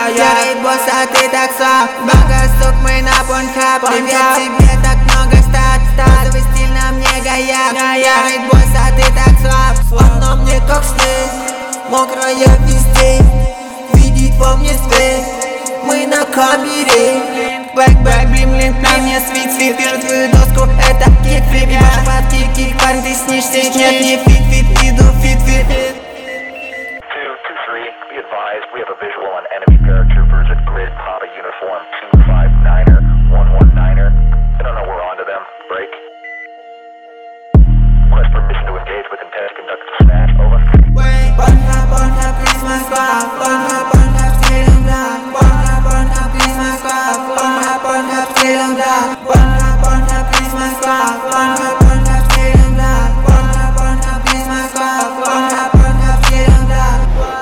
Делает босса, ты так слаб. Бага, сук, мы на порнхаб. Привет тебе, так много стат. Твой стиль на мне гаяк. Делает босса, ты так слаб. Он на мне как снег, мокрая везде. Видит во мне свет, мы на камере. Бэк, блин, на мне свит, вижу твою доску, это кик-флип. И ваши под кик, парень, ты снишься. Нет, не фит, иду фит. 223, be advised, we have a visual on enemy paratroopers at grid Papa uniform 259er, 119er. I don't know we're onto them. Break. Request permission to engage with intent to conduct a snatch. Over. Pornhub, Christmas club. Pornhub, still on that. Pornhub, Christmas club. Pornhub, still on that. Pornhub, Christmas club. Pornhub, still on that. Pornhub, Christmas club. Pornhub, still on that.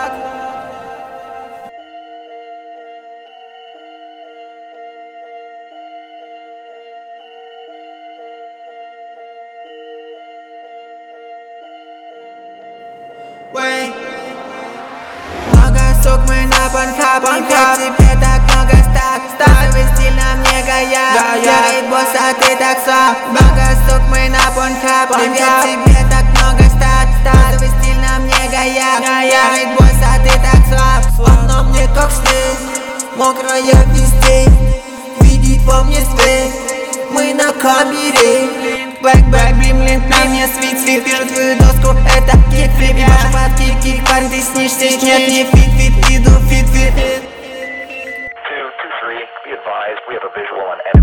Много сук, мы на порнхаб. Привет тебе, так много стат. Твой стиль на мне гаяк. Делает босса, ты так слаб. Много сук, мы на порнхаб. Привет тебе, так много стат. Твой стиль на мне гаяк. Делает босса, ты так слаб. Он на мне как снег, мокрая везде. Видит во мне свет, мы на камере. Бэк, блин, на мне свит, вижу твою доску, это кик-флип. И ваши под кик, парень, ты снишься. Нет, не фит, иду фит. 223, be advised, we have a visual on enemy